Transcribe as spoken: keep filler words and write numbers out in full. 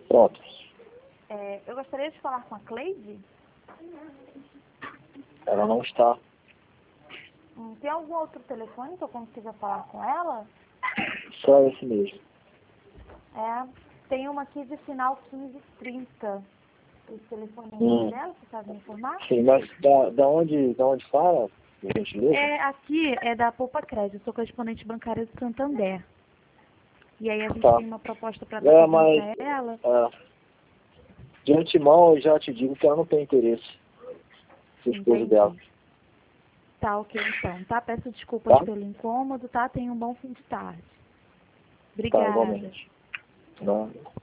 Pronto. É, eu gostaria de falar com a Cleide. Ela não está. Hum, tem algum outro telefone que eu consiga falar com ela? Só esse mesmo. É, tem uma aqui de final quinze trinta. Esse telefone é Hum. dela, você sabe me informar? Sim, mas da, da, onde, da onde fala, por gentileza? É, aqui é da Poupa Crédito, sou correspondente bancária do Santander. E aí a gente Tá. tem uma proposta para estar É, fazendo mas para ela. é, de antemão eu já te digo que ela não tem interesse. O esposo Entendi. dela. Tá, ok então, tá? Peço desculpas Tá? pelo incômodo, tá? Tenha um bom fim de tarde. Tá, Obrigada. igualmente. Não.